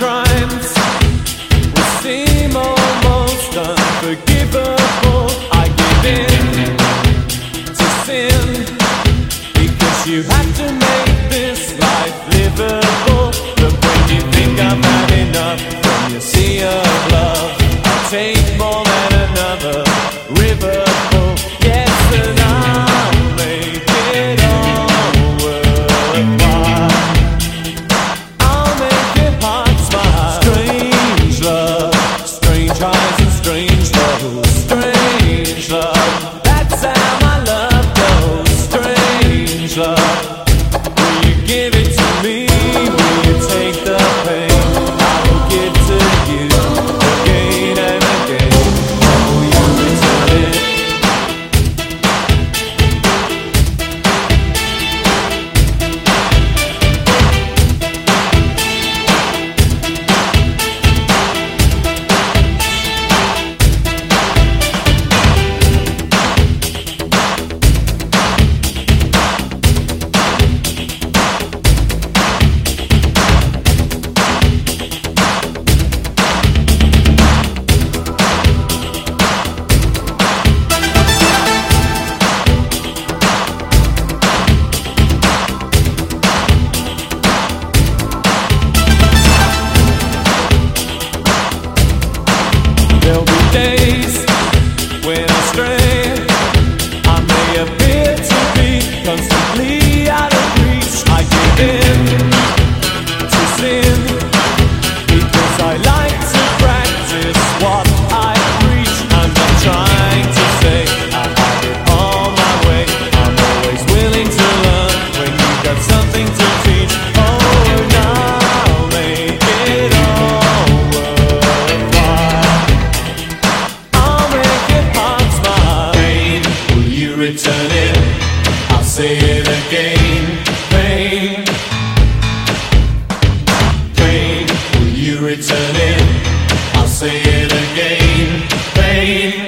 crimes will seem almost unforgivable. I give in to sin because you have to make this life livable. But when you think I've had enough from your sea of love, I'll take more than another river full. Yes, and I'll make it all worthwhile. I'll make your heart smile. Strange love, strange highs and strange lows. Strange love, that's how my love goes. Strange love, will you give it to me? Will you take the pain? I will give to you again and again. Will you return it? There'll be days when I stray. I may appear to be constantly out of reach. I give in to sin because I like to practice what I preach. I'm not trying to say I have it all my way. I'm always willing to learn when you've got something to teach. Oh, and I'll make it all worthwhile. I'll make your heart smile. Pain, will you return it? I'll say it again. Pain, pain, will you return it? I'll say it again. Pain.